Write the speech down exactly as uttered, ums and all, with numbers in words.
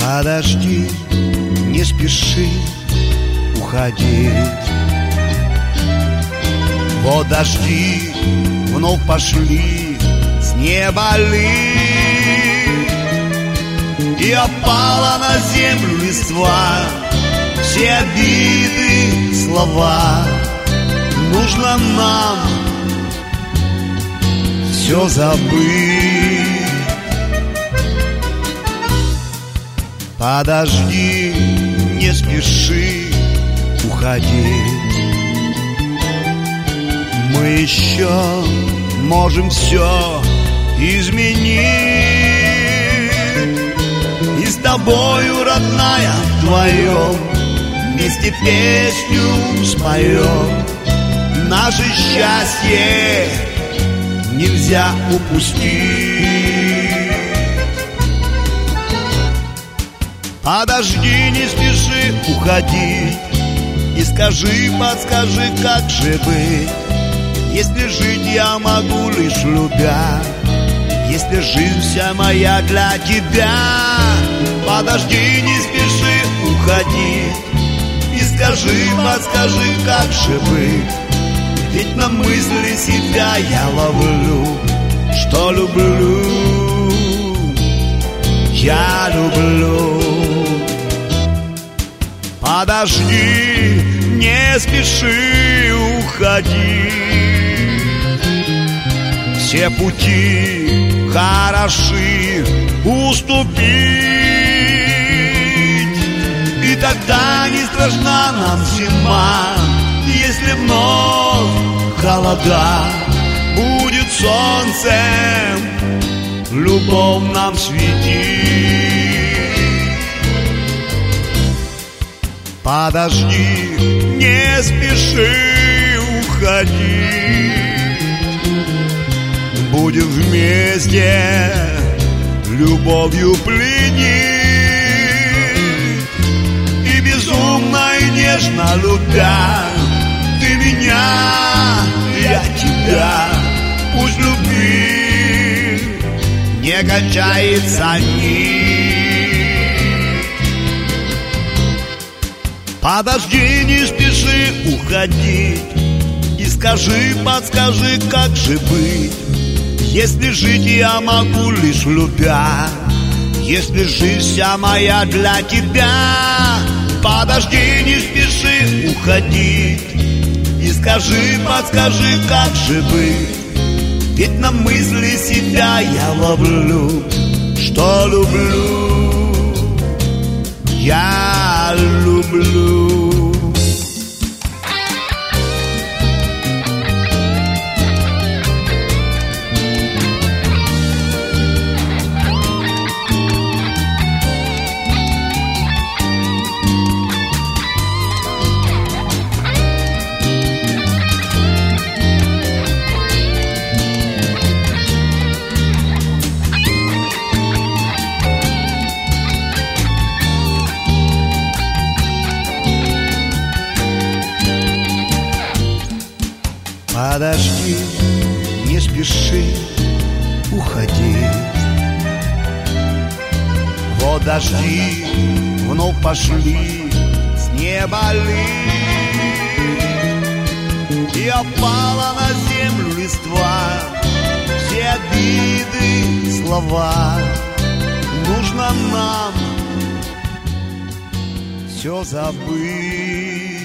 Подожди, не спеши уходить. Вот дожди вновь пошли с неба лить, и опала на землю листва, все обиды, слова. Нужно нам все забыть. Подожди, не спеши уходить. Мы еще можем все изменить, и с тобою, родная, вдвоем вместе песню споем. Наше счастье нельзя упустить. Подожди, не спеши уходить, и скажи, подскажи, как же быть. Если жить я могу лишь любя, если жизнь вся моя для тебя. Подожди, не спеши уходить, и скажи, подскажи, как же быть. Ведь на мысли себя я ловлю, что люблю, я люблю. Подожди, не спеши уходить. Все пути хороши уступить, и тогда не страшна нам зима, если вновь холода. Будет солнцем любовь нам светить. Подожди, не спеши уходить. Будем вместе любовью пленить, и безумно и нежно любя. Ты меня, я тебя. Пусть любви не кончается нить. Подожди, не спеши уходить, и скажи, подскажи, как же быть. Если жить я могу лишь любя, если жизнь вся моя для тебя. Подожди, не спеши уходить, и скажи, подскажи, как же быть. Ведь на мысли себя я ловлю, что люблю, я люблю. Подожди, не спеши уходить. Вот дожди вновь пошли с неба лить, и опала на землю листва, все обиды, слова. Нужно нам все забыть.